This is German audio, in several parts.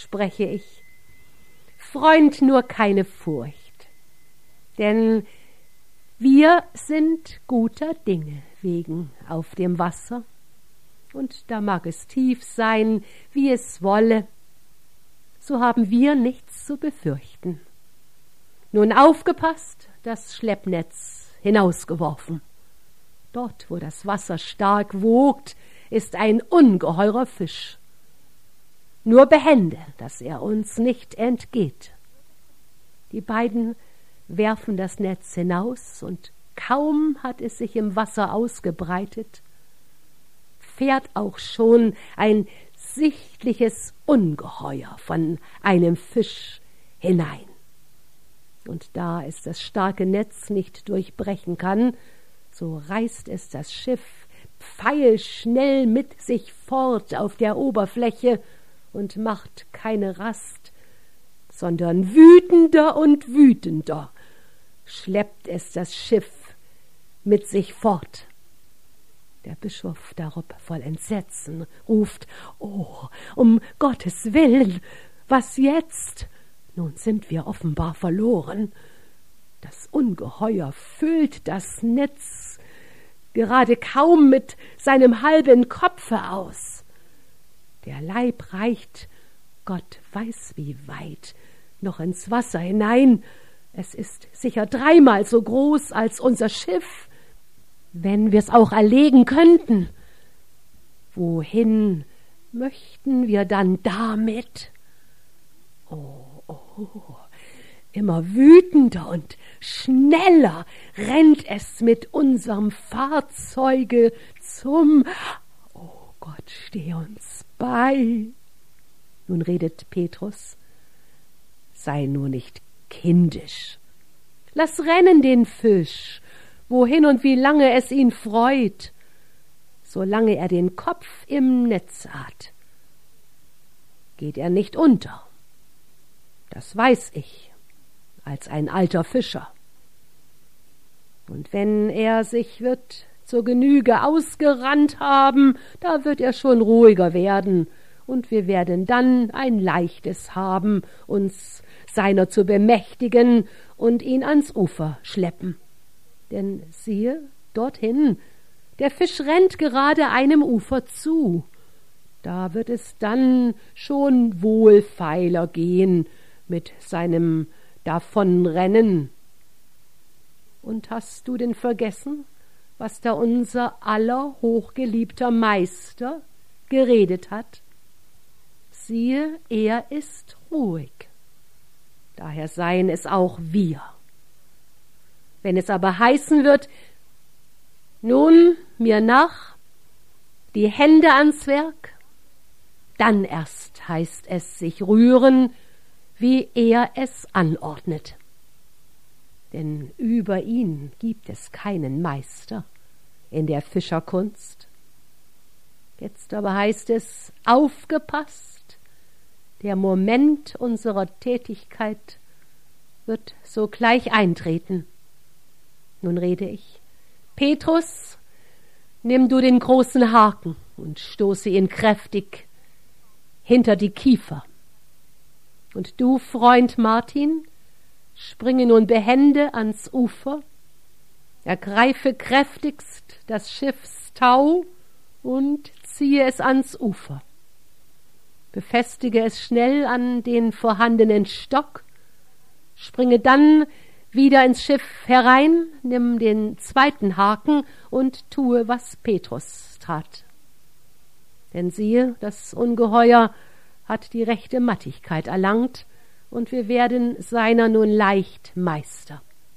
spreche ich, Freund, nur keine Furcht, denn wir sind guter Dinge wegen auf dem Wasser, und da mag es tief sein, wie es wolle, so haben wir nichts zu befürchten. Nun aufgepasst, das Schleppnetz hinausgeworfen. Dort, wo das Wasser stark wogt, ist ein ungeheurer Fisch. Nur behende, dass er uns nicht entgeht. Die beiden werfen das Netz hinaus, und kaum hat es sich im Wasser ausgebreitet, fährt auch schon ein sichtliches Ungeheuer von einem Fisch hinein. Und da es das starke Netz nicht durchbrechen kann, so reißt es das Schiff pfeilschnell mit sich fort auf der Oberfläche und macht keine Rast, sondern wütender und wütender schleppt es das Schiff mit sich fort. Der Bischof darob voll Entsetzen ruft: »Oh, um Gottes Willen, was jetzt? Nun sind wir offenbar verloren. Das Ungeheuer füllt das Netz gerade kaum mit seinem halben Kopfe aus. Der Leib reicht, Gott weiß wie weit, noch ins Wasser hinein. Es ist sicher 3-mal so groß als unser Schiff. Wenn wir's auch erlegen könnten, wohin möchten wir dann damit? Oh, immer wütender und schneller rennt es mit unserem Fahrzeuge zum... Oh Gott, steh uns bei!« Nun redet Petrus: »Sei nur nicht kindisch. Lass rennen den Fisch, wohin und wie lange es ihn freut, solange er den Kopf im Netz hat. Geht er nicht unter. Das weiß ich, als ein alter Fischer. Und wenn er sich wird zur Genüge ausgerannt haben, da wird er schon ruhiger werden, und wir werden dann ein leichtes haben, uns seiner zu bemächtigen und ihn ans Ufer schleppen. Denn siehe, dorthin, der Fisch rennt gerade einem Ufer zu. Da wird es dann schon wohlfeiler gehen mit seinem Davonrennen. Und hast du denn vergessen, was da unser aller hochgeliebter Meister geredet hat? Siehe, er ist ruhig. Daher seien es auch wir. Wenn es aber heißen wird, nun mir nach, die Hände ans Werk, dann erst heißt es sich rühren, wie er es anordnet. Denn über ihn gibt es keinen Meister in der Fischerkunst. Jetzt aber heißt es: aufgepasst, der Moment unserer Tätigkeit wird sogleich eintreten. Nun rede ich: Petrus, nimm du den großen Haken und stoße ihn kräftig hinter die Kiefer. Und du, Freund Martin, springe nun behende ans Ufer, ergreife kräftigst das Schiffstau und ziehe es ans Ufer. Befestige es schnell an den vorhandenen Stock, springe dann wieder ins Schiff herein, nimm den zweiten Haken und tue, was Petrus tat. Denn siehe, das Ungeheuer hat die rechte Mattigkeit erlangt, und wir werden seiner nun leicht Meister.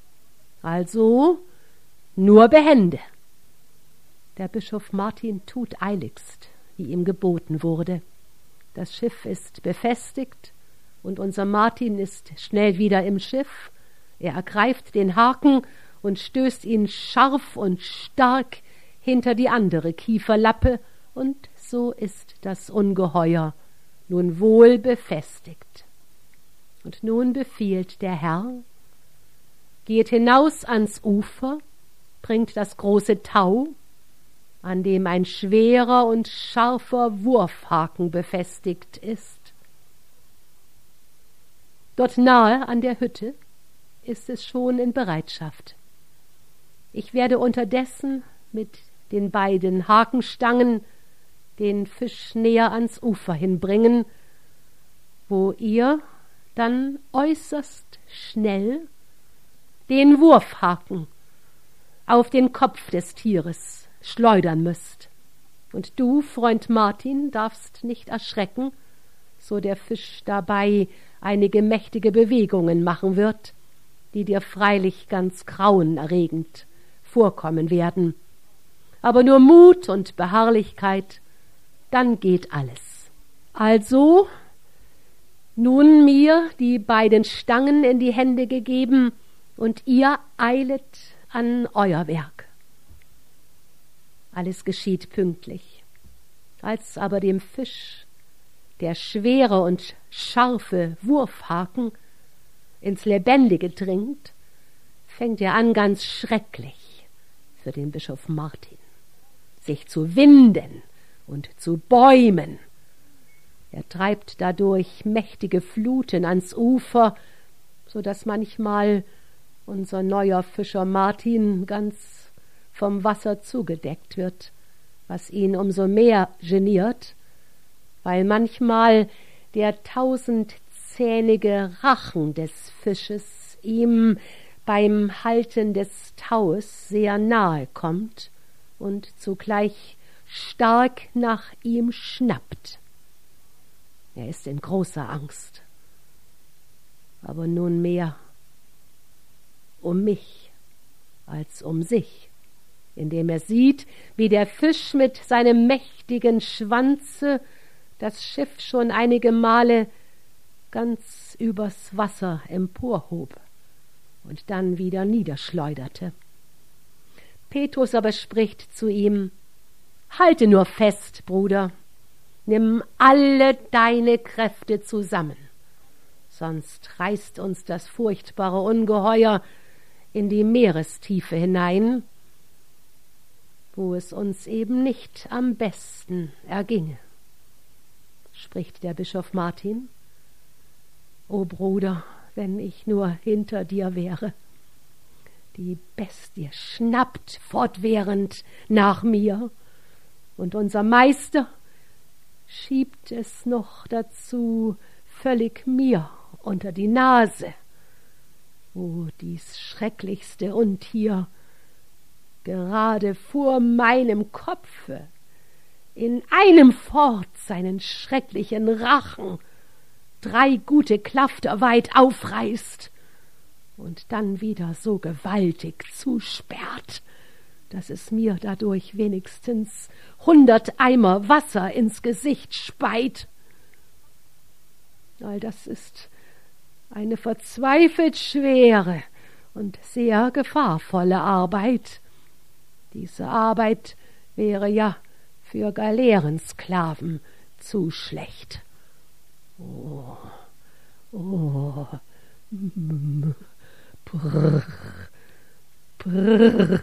Also nur behende. Der Bischof Martin tut eiligst, wie ihm geboten wurde. Das Schiff ist befestigt, und unser Martin ist schnell wieder im Schiff. Er ergreift den Haken und stößt ihn scharf und stark hinter die andere Kieferlappe, und so ist das Ungeheuer nun wohl befestigt. Und nun befiehlt der Herr: geht hinaus ans Ufer, bringt das große Tau, an dem ein schwerer und scharfer Wurfhaken befestigt ist. Dort nahe an der Hütte ist es schon in Bereitschaft. Ich werde unterdessen mit den beiden Hakenstangen den Fisch näher ans Ufer hinbringen, wo ihr dann äußerst schnell den Wurfhaken auf den Kopf des Tieres schleudern müsst. Und du, Freund Martin, darfst nicht erschrecken, so der Fisch dabei einige mächtige Bewegungen machen wird, die dir freilich ganz grauenerregend vorkommen werden. Aber nur Mut und Beharrlichkeit, dann geht alles. Also nun mir die beiden Stangen in die Hände gegeben, und ihr eilet an euer Werk. Alles geschieht pünktlich. Als aber dem Fisch der schwere und scharfe Wurfhaken ins Lebendige dringt, fängt er an, ganz schrecklich für den Bischof Martin, sich zu winden und zu bäumen. Er treibt dadurch mächtige Fluten ans Ufer, so dass manchmal unser neuer Fischer Martin ganz vom Wasser zugedeckt wird, was ihn umso mehr geniert, weil manchmal der tausendzähnige Rachen des Fisches ihm beim Halten des Taues sehr nahe kommt und zugleich stark nach ihm schnappt. Er ist in großer Angst, aber nunmehr um mich als um sich, indem er sieht, wie der Fisch mit seinem mächtigen Schwanze das Schiff schon einige Male ganz übers Wasser emporhob und dann wieder niederschleuderte. Petrus aber spricht zu ihm: Halte nur fest, Bruder, nimm alle deine Kräfte zusammen, sonst reißt uns das furchtbare Ungeheuer in die Meerestiefe hinein, wo es uns eben nicht am besten erginge. Spricht der Bischof Martin: O Bruder, wenn ich nur hinter dir wäre. Die Bestie schnappt fortwährend nach mir, und unser Meister schiebt es noch dazu völlig mir unter die Nase, wo dies schrecklichste Untier gerade vor meinem Kopfe in einem fort seinen schrecklichen Rachen 3 gute Klafter weit aufreißt und dann wieder so gewaltig zusperrt, dass es mir dadurch wenigstens 100 Eimer Wasser ins Gesicht speit. All das ist eine verzweifelt schwere und sehr gefahrvolle Arbeit. Diese Arbeit wäre ja für Galeerensklaven zu schlecht. Oh, oh, brr, brr.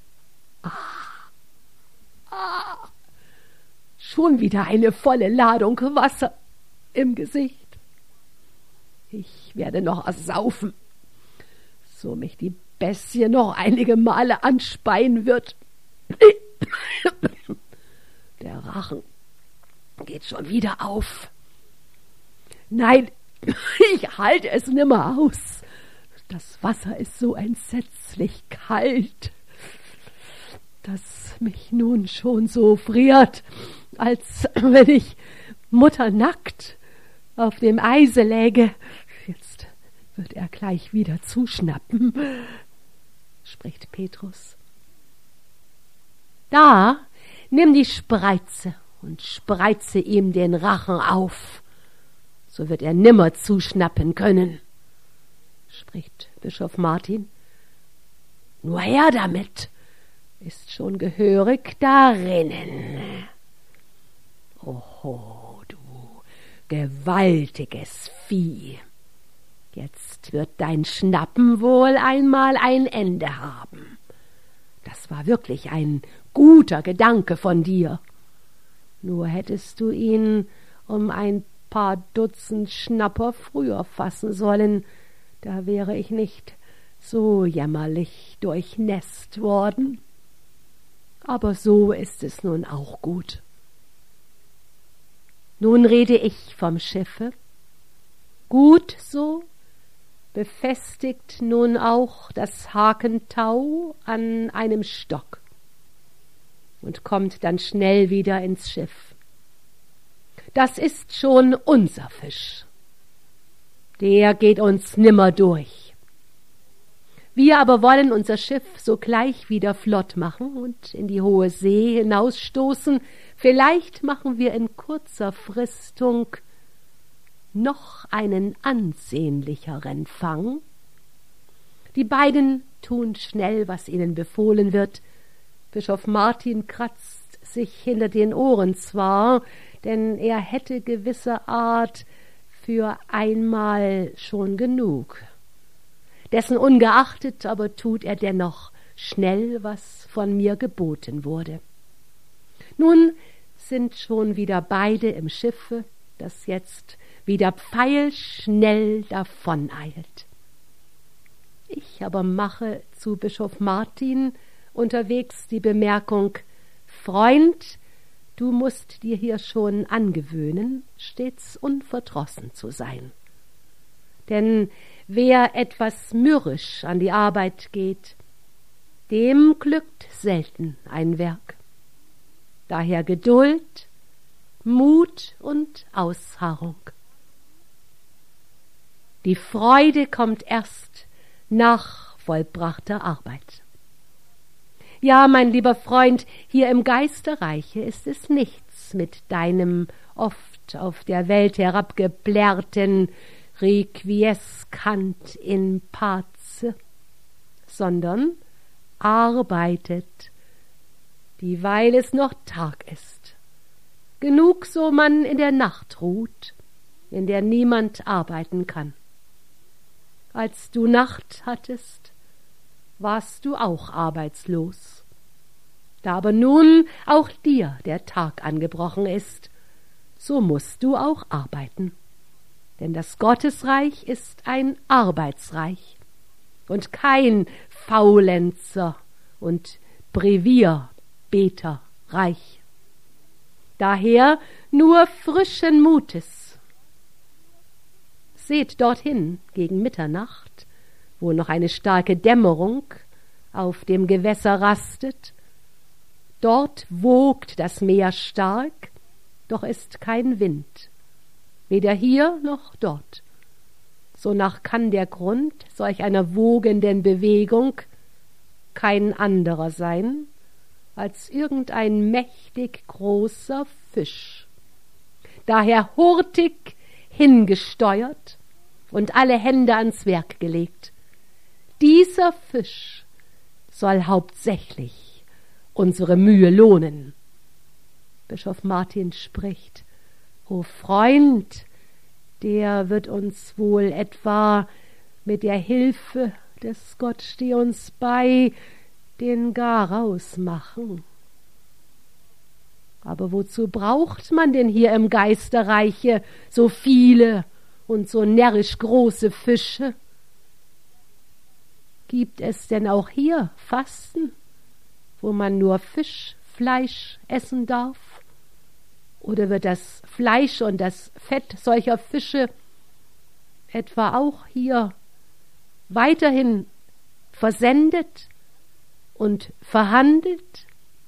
Schon wieder eine volle Ladung Wasser im Gesicht. Ich werde noch ersaufen, so mich die Bestie noch einige Male anspeien wird. Der Rachen geht schon wieder auf. Nein, ich halte es nimmer aus. Das Wasser ist so entsetzlich kalt, dass mich nun schon so friert, als wenn ich mutternackt auf dem Eise läge. Jetzt wird er gleich wieder zuschnappen, spricht Petrus. Da nimm die Spreize und spreize ihm den Rachen auf, so wird er nimmer zuschnappen können, spricht Bischof Martin. Nur her damit, ist schon gehörig darinnen. Oho, du gewaltiges Vieh, jetzt wird dein Schnappen wohl einmal ein Ende haben. Das war wirklich ein guter Gedanke von dir. Nur hättest du ihn um ein paar Dutzend Schnapper früher fassen sollen, da wäre ich nicht so jämmerlich durchnässt worden. Aber so ist es nun auch gut. Nun rede ich vom Schiffe. Gut so, befestigt nun auch das Hakentau an einem Stock und kommt dann schnell wieder ins Schiff. Das ist schon unser Fisch. Der geht uns nimmer durch. Wir aber wollen unser Schiff sogleich wieder flott machen und in die hohe See hinausstoßen. Vielleicht machen wir in kurzer Fristung noch einen ansehnlicheren Fang. Die beiden tun schnell, was ihnen befohlen wird. Bischof Martin kratzt sich hinter den Ohren zwar, denn er hätte gewisser Art für einmal schon genug. Dessen ungeachtet aber tut er dennoch schnell, was von mir geboten wurde. Nun sind schon wieder beide im Schiffe, das jetzt wieder pfeilschnell davoneilt. Ich aber mache zu Bischof Martin unterwegs die Bemerkung: Freund, du musst dir hier schon angewöhnen, stets unverdrossen zu sein. Denn wer etwas mürrisch an die Arbeit geht, dem glückt selten ein Werk. Daher Geduld, Mut und Ausharrung. Die Freude kommt erst nach vollbrachter Arbeit. Ja, mein lieber Freund, hier im Geisterreiche ist es nichts mit deinem oft auf der Welt herabgeplärrten Requiescant in pace, sondern arbeitet, dieweil es noch Tag ist. Genug, so man in der Nacht ruht, in der niemand arbeiten kann. Als du Nacht hattest, warst du auch arbeitslos. Da aber nun auch dir der Tag angebrochen ist, so musst du auch arbeiten. Denn das Gottesreich ist ein Arbeitsreich und kein Faulenzer und Brevierbeterreich. Daher nur frischen Mutes. Seht dorthin gegen Mitternacht, wo noch eine starke Dämmerung auf dem Gewässer rastet. Dort wogt das Meer stark, doch ist kein Wind, weder hier noch dort. Sonach kann der Grund solch einer wogenden Bewegung kein anderer sein als irgendein mächtig großer Fisch, daher hurtig hingesteuert und alle Hände ans Werk gelegt. Dieser Fisch soll hauptsächlich unsere Mühe lohnen. Bischof Martin spricht: O Freund, der wird uns wohl etwa mit der Hilfe des Gott steh uns bei den Garaus machen. Aber wozu braucht man denn hier im Geisterreiche so viele und so närrisch große Fische? Gibt es denn auch hier Fasten, wo man nur Fischfleisch essen darf? Oder wird das Fleisch und das Fett solcher Fische etwa auch hier weiterhin versendet und verhandelt?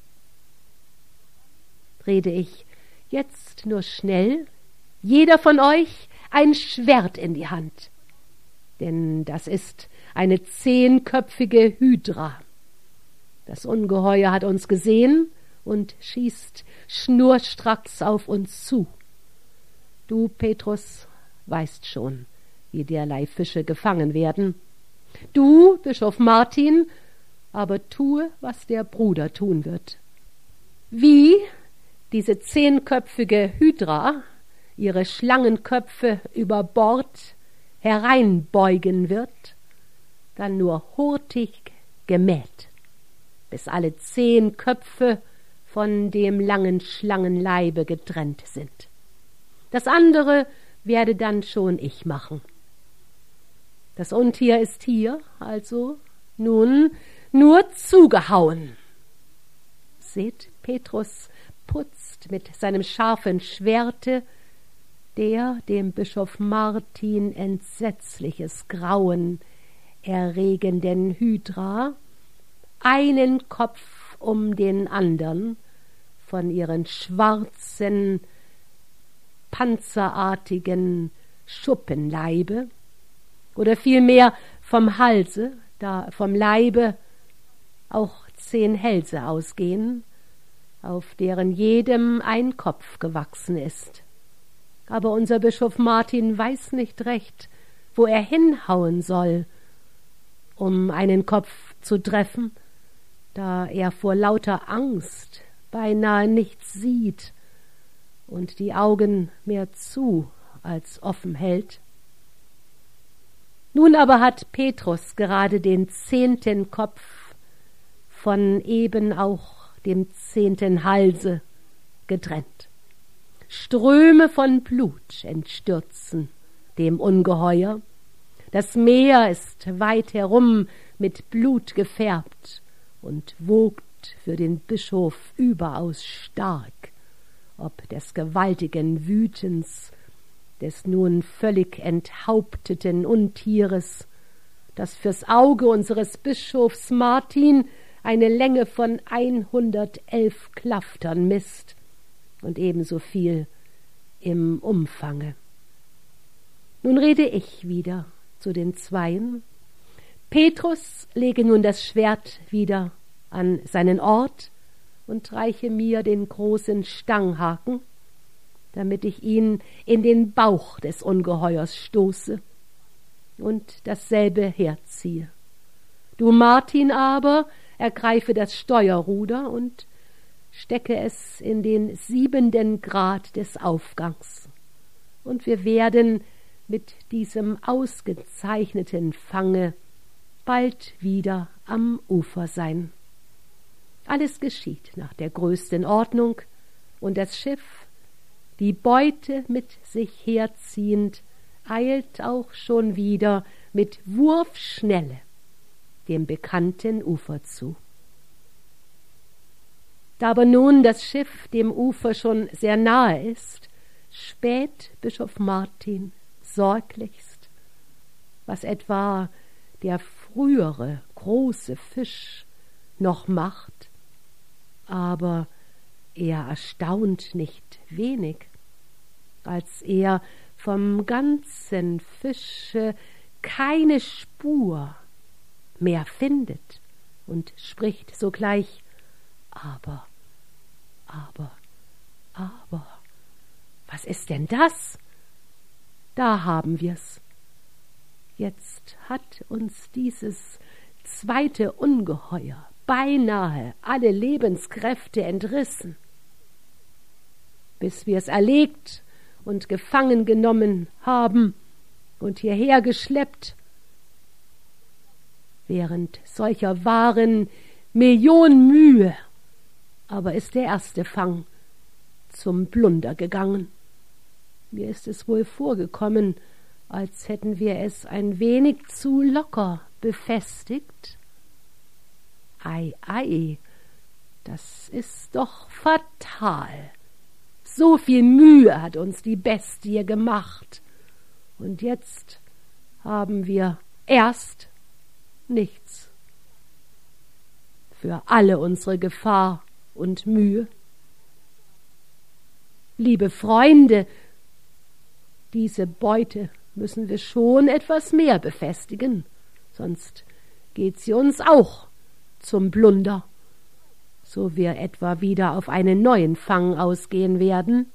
Rede ich jetzt nur schnell, jeder von euch ein Schwert in die Hand, denn das ist eine 10-köpfige Hydra. Das Ungeheuer hat uns gesehen und schießt schnurstracks auf uns zu. Du, Petrus, weißt schon, wie derlei Fische gefangen werden. Du, Bischof Martin, aber tue, was der Bruder tun wird. Wie diese 10-köpfige Hydra ihre Schlangenköpfe über Bord hereinbeugen wird, dann nur hurtig gemäht, bis alle 10 Köpfe von dem langen Schlangenleibe getrennt sind. Das andere werde dann schon ich machen. Das Untier ist hier, also nun nur zugehauen. Seht, Petrus putzt mit seinem scharfen Schwerte der dem Bischof Martin entsetzliches Grauen erregenden Hydra einen Kopf um den andern von ihren schwarzen, panzerartigen Schuppenleibe, oder vielmehr vom Halse, da vom Leibe auch 10 Hälse ausgehen, auf deren jedem ein Kopf gewachsen ist. Aber unser Bischof Martin weiß nicht recht, wo er hinhauen soll, um einen Kopf zu treffen, da er vor lauter Angst beinahe nichts sieht und die Augen mehr zu als offen hält. Nun aber hat Petrus gerade den 10. Kopf von eben auch dem 10. Halse getrennt. Ströme von Blut entstürzen dem Ungeheuer. Das Meer ist weit herum mit Blut gefärbt und wogt für den Bischof überaus stark, ob des gewaltigen Wütens des nun völlig enthaupteten Untieres, das fürs Auge unseres Bischofs Martin eine Länge von 111 Klaftern misst und ebenso viel im Umfange. Nun rede ich wieder zu den Zweien. Petrus lege nun das Schwert wieder an seinen Ort und reiche mir den großen Stanghaken, damit ich ihn in den Bauch des Ungeheuers stoße und dasselbe herziehe. Du, Martin, aber ergreife das Steuerruder und stecke es in den 7. Grad des Aufgangs, und wir werden mit diesem ausgezeichneten Fange bald wieder am Ufer sein. Alles geschieht nach der größten Ordnung, und das Schiff, die Beute mit sich herziehend, eilt auch schon wieder mit Wurfschnelle dem bekannten Ufer zu. Da aber nun das Schiff dem Ufer schon sehr nahe ist, späht Bischof Martin sorglichst, was etwa der frühere große Fisch noch macht, aber er erstaunt nicht wenig, als er vom ganzen Fische keine Spur mehr findet und spricht sogleich: Aber, was ist denn das? Da haben wir's. Jetzt hat uns dieses 2. Ungeheuer beinahe alle Lebenskräfte entrissen. Bis wir's erlegt und gefangen genommen haben und hierher geschleppt, während solcher Waren Millionen Mühe, aber ist der erste Fang zum Blunder gegangen. Mir ist es wohl vorgekommen, als hätten wir es ein wenig zu locker befestigt. Ei, das ist doch fatal. So viel Mühe hat uns die Bestie gemacht, und jetzt haben wir erst nichts. Für alle unsere Gefahr und Mühe. Liebe Freunde, diese Beute müssen wir schon etwas mehr befestigen, sonst geht sie uns auch zum Blunder, so wir etwa wieder auf einen neuen Fang ausgehen werden.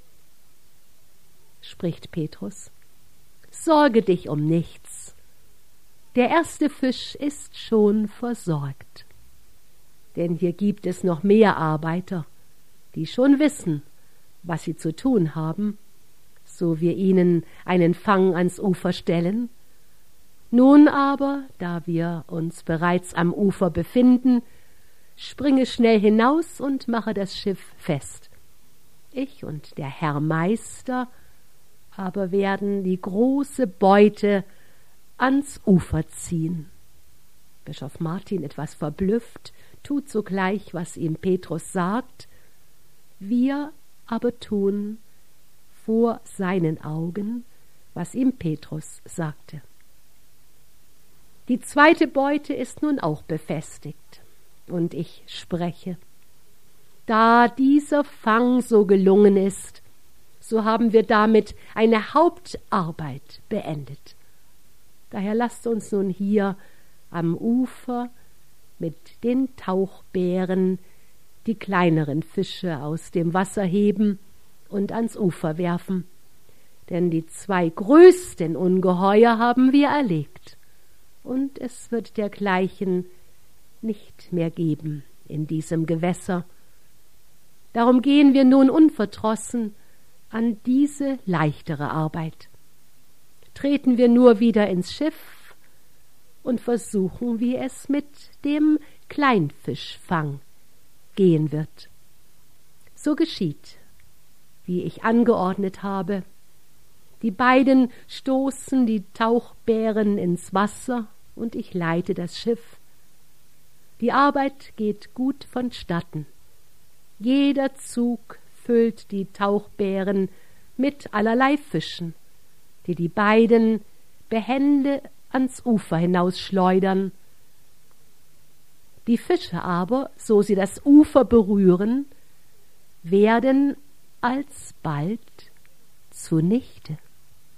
Spricht Petrus: Sorge dich um nichts. Der erste Fisch ist schon versorgt. Denn hier gibt es noch mehr Arbeiter, die schon wissen, was sie zu tun haben, so wir ihnen einen Fang ans Ufer stellen. Nun aber, da wir uns bereits am Ufer befinden, springe schnell hinaus und mache das Schiff fest. Ich und der Herr Meister aber werden die große Beute ans Ufer ziehen. Bischof Martin, etwas verblüfft, tut sogleich, was ihm Petrus sagt. Wir aber tun vor seinen Augen, was ihm Petrus sagte. Die zweite Beute ist nun auch befestigt, und ich spreche. Da dieser Fang so gelungen ist, so haben wir damit eine Hauptarbeit beendet. Daher lasst uns nun hier am Ufer mit den Tauchbären die kleineren Fische aus dem Wasser heben und ans Ufer werfen, denn die 2 größten Ungeheuer haben wir erlegt, und es wird dergleichen nicht mehr geben in diesem Gewässer. Darum gehen wir nun unverdrossen an diese leichtere Arbeit. Treten wir nur wieder ins Schiff und versuchen, wie es mit dem Kleinfischfang gehen wird. So geschieht, wie ich angeordnet habe. Die beiden stoßen die Tauchbären ins Wasser und ich leite das Schiff. Die Arbeit geht gut vonstatten. Jeder Zug füllt die Tauchbären mit allerlei Fischen, die die beiden behende ans Ufer hinausschleudern. Die Fische aber, so sie das Ufer berühren, werden alsbald zunichte.